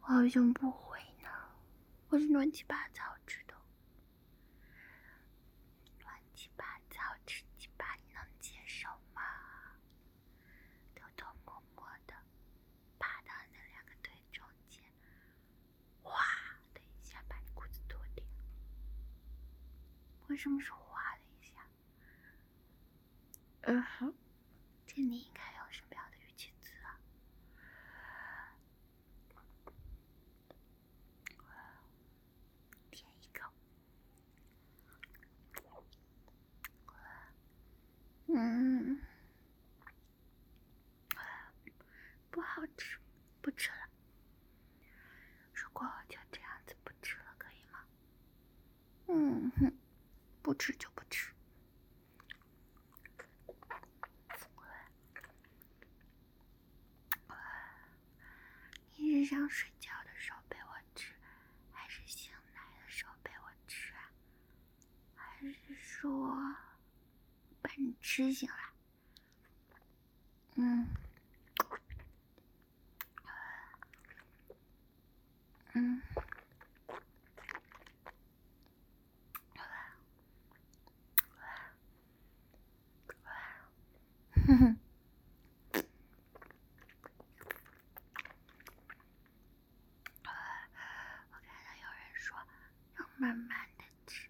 好像不会呢，我是乱七八糟吃的。乱七八糟吃鸡巴，你能接受吗？偷偷摸摸的爬到那两个腿中间，哗的一下把你裤子脱掉。为什么是哗的一下？这里应该有什么样的语气词啊？舔一口。不好吃，不吃了。如果就这样子不吃了，可以吗？不吃就不吃。你是想睡觉的时候陪我吃，还是醒来的时候陪我吃啊？还是说把你吃醒了？我看到有人说要慢慢的吃。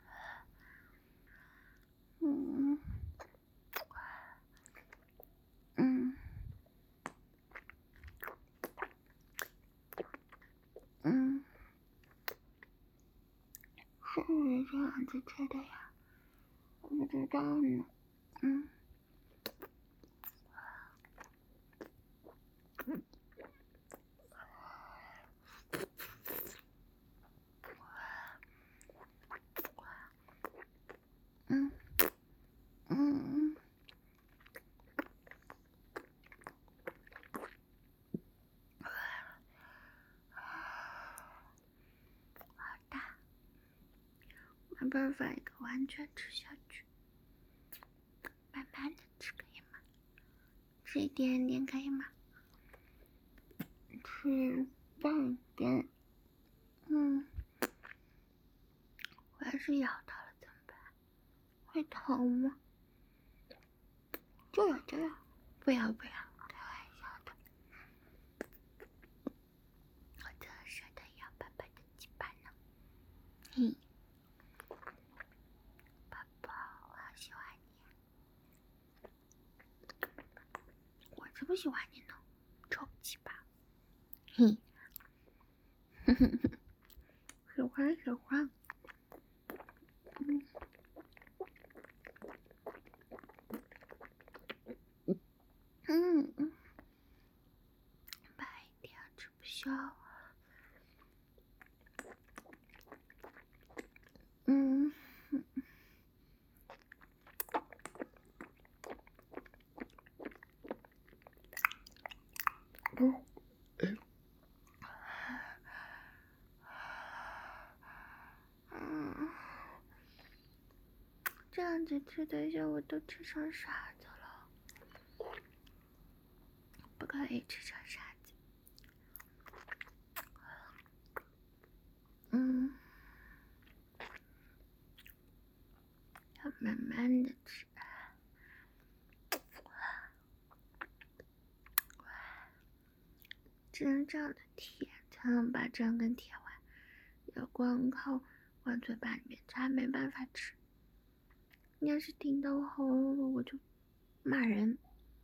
是不是这样子吃的呀？我不知道呢。好大，没办法一个完全吃下去，慢慢的吃可以吗？吃一点点可以吗？吃半点。我要是咬到了怎么办？会疼吗？就咬，不要，开玩笑的。我真的舍得咬爸爸的鸡巴呢。宝宝，我好喜欢你。我才不喜欢你呢，臭鸡巴。喜欢。白一点，吃不消。这样子吃，等一下我都吃成傻子了。不可以吃成傻子。要慢慢的吃。只能这样的舔，才能把这根舔完。要光靠往嘴巴里面插，没办法吃。你要是顶到我喉咙了，我就骂人。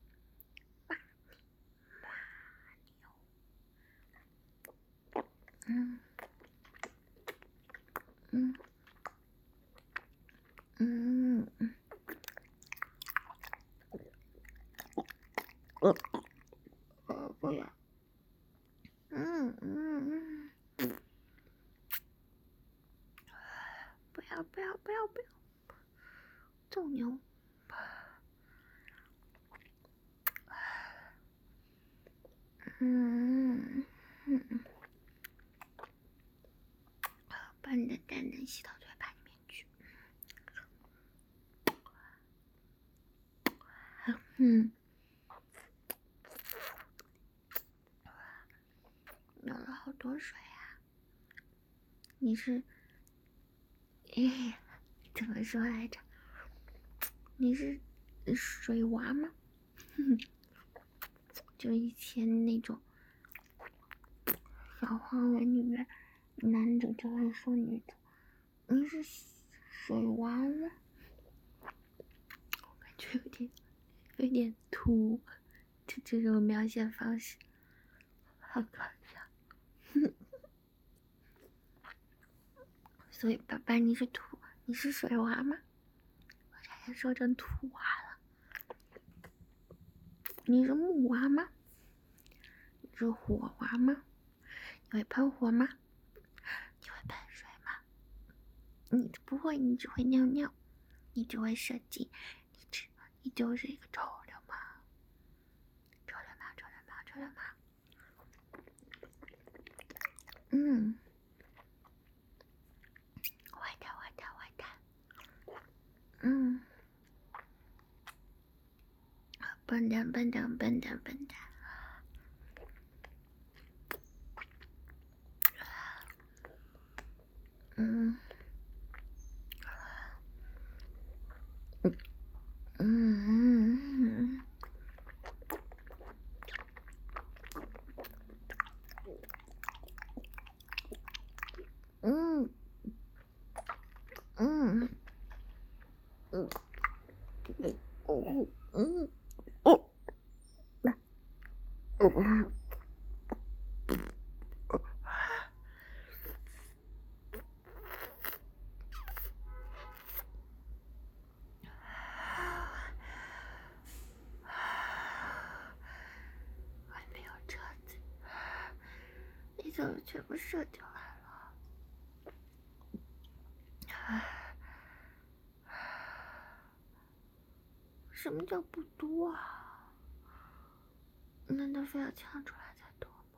不要。不要，揍牛。把你的蛋蛋吸到嘴巴里面去。咬了好多多水啊？你是，怎么说来着？你是水娃吗？就以前那种小黄人里面，男主就会说女主，你是水娃吗？我感觉有点突，就这种描写方式，好搞笑。所以爸爸，你是水娃吗？我差点说成土娃了。你是木娃吗？你是火娃吗？你会喷火吗？你会喷水吗？你不会，你只会尿尿，你只会射击，你就是一个臭流氓，臭流氓，臭流氓，臭流氓。坏蛋，坏蛋，坏蛋。笨蛋，笨蛋，笨蛋，笨蛋。还没有车子，你怎么全部射掉来了？什么叫不多啊？难道非要抢出来才多吗？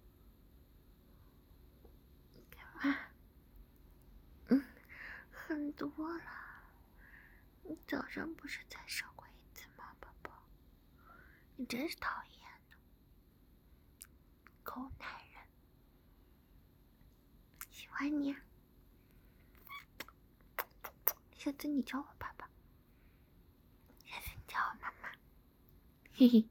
很多了。你早上不是才射过一次吗，宝宝？你真是讨厌的，狗男人。喜欢你啊，下次你叫我爸爸，下次你叫我妈妈。嘿嘿，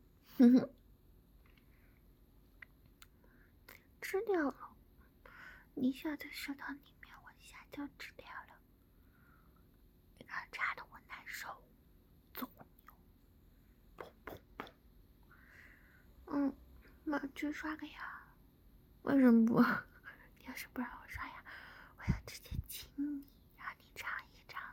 吃掉了。你下次射到里面，我一下就吃掉了。你看扎的我难受，走牛，砰砰砰。妈，去刷个牙。为什么不？你要是不让我刷牙，我要直接亲你，让你尝一尝。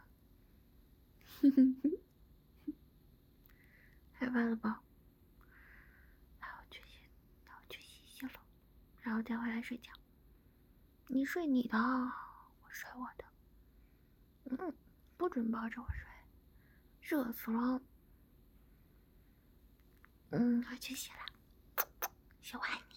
害怕了吧？那我去洗洗了，然后再回来睡觉。你睡你的，我睡我的。不准抱着我睡，热死了。我去洗了，喜欢你。